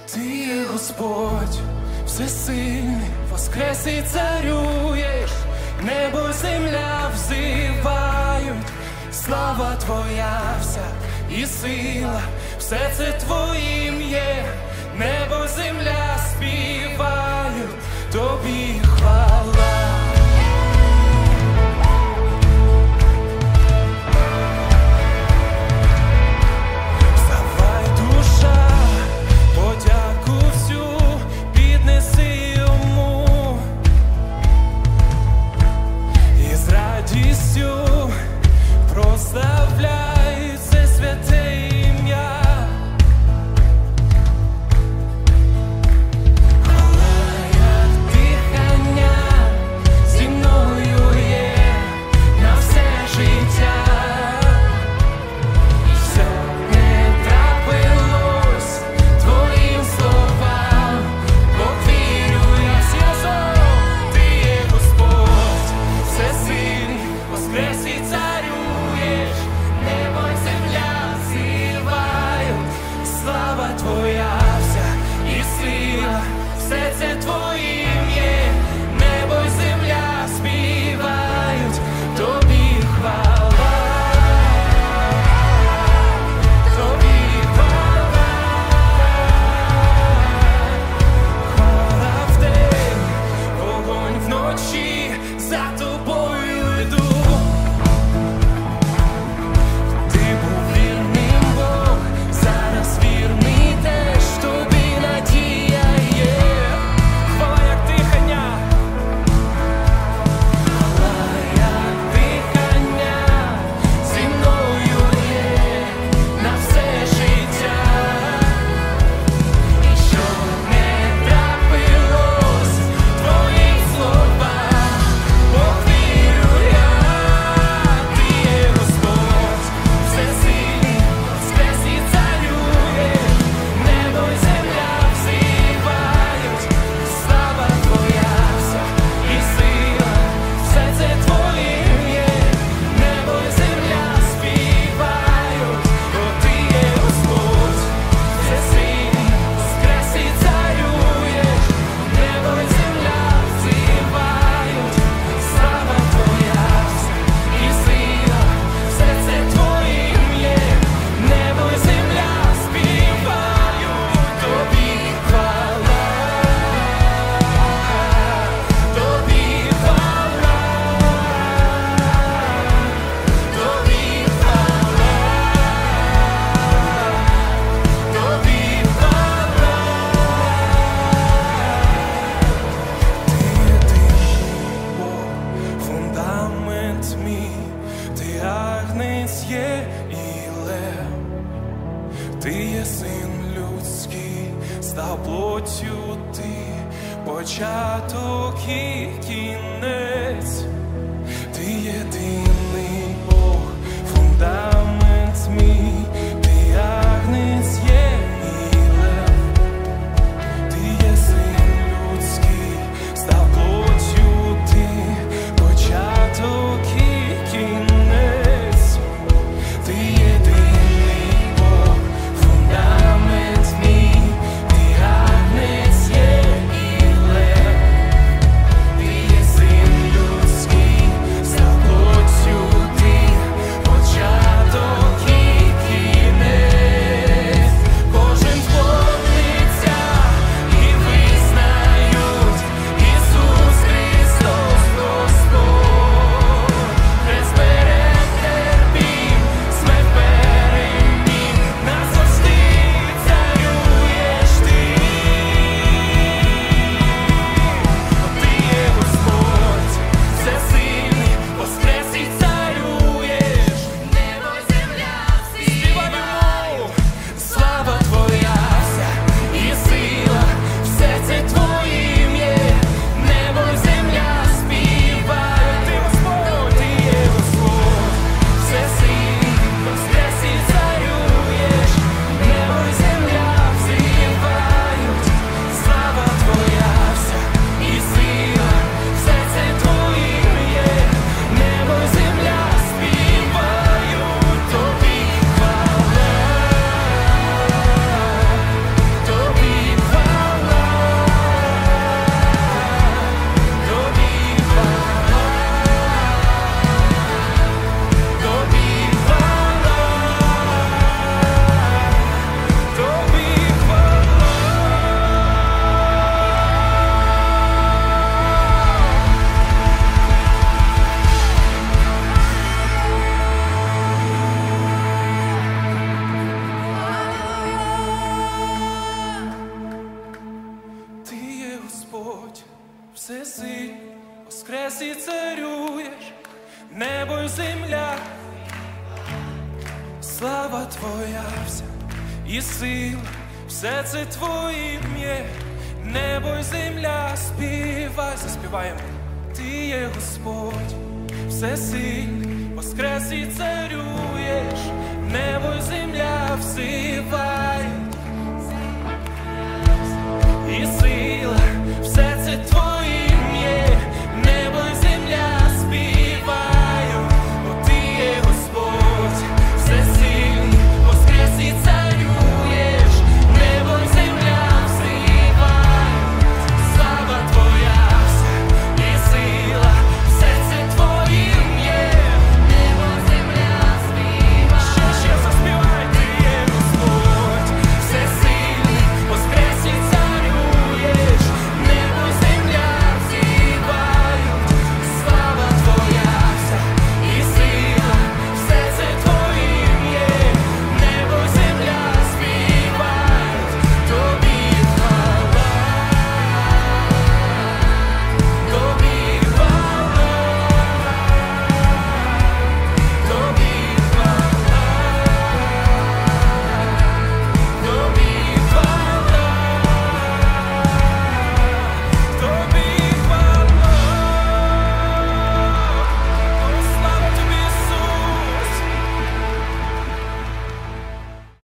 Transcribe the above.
Ти є Господь, всесильний, воскрес і царюєш, небо й земля взивають, слава Твоя вся і сила, все це Твоїм є, небо й земля співають, Тобі хвала. Прославляй це святе ім'я. Хвала як дихання зі мною є на все життя. І все не трапилось Твоїм словам, бо вірю я разом. Ти є Господь, всесильний, воскрес і царю. Небо й земля взивають, слава Твоя вся і сила, все це Твоїм є, небо й земля співають, Тобі хвала, Тобі хвала, хвала вдень, вогонь вночі, за Тобою йду. Ти є син людський, став плоттю ти, початок і кінець. Ти єдиний Бог, фундамент мій, ти агнець є і лев. Ти є син людський, став плоттю ти, початок і кінець. Ти єдиний Бог, фундамент мій, ти агнець є і лев. Ти є син людський, став плоттю твоя вся і сила, все це твоє ім'я, небо й земля співай, заспіваємо. Ти є Господь, всесильний, воскрес і царюєш, небо й земля взивай.